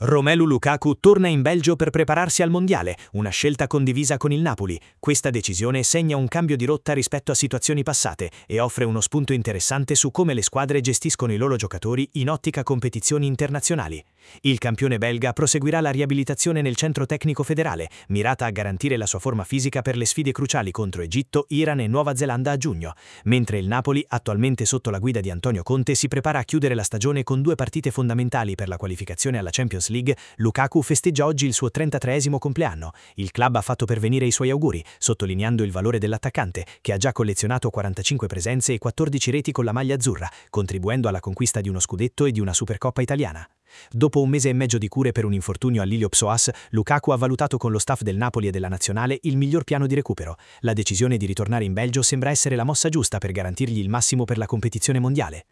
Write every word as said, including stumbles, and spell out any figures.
Romelu Lukaku torna in Belgio per prepararsi al Mondiale, una scelta condivisa con il Napoli. Questa decisione segna un cambio di rotta rispetto a situazioni passate e offre uno spunto interessante su come le squadre gestiscono i loro giocatori in ottica competizioni internazionali. Il campione belga proseguirà la riabilitazione nel centro tecnico federale, mirata a garantire la sua forma fisica per le sfide cruciali contro Egitto, Iran e Nuova Zelanda a giugno, mentre il Napoli, attualmente sotto la guida di Antonio Conte, si prepara a chiudere la stagione con due partite fondamentali per la qualificazione alla Champions League. Lukaku festeggia oggi il suo trentatreesimo compleanno. Il club ha fatto pervenire i suoi auguri, sottolineando il valore dell'attaccante, che ha già collezionato quarantacinque presenze e quattordici reti con la maglia azzurra, contribuendo alla conquista di uno scudetto e di una Supercoppa italiana. Dopo un mese e mezzo di cure per un infortunio all'ilio-psoas, Lukaku ha valutato con lo staff del Napoli e della Nazionale il miglior piano di recupero. La decisione di ritornare in Belgio sembra essere la mossa giusta per garantirgli il massimo per la competizione mondiale.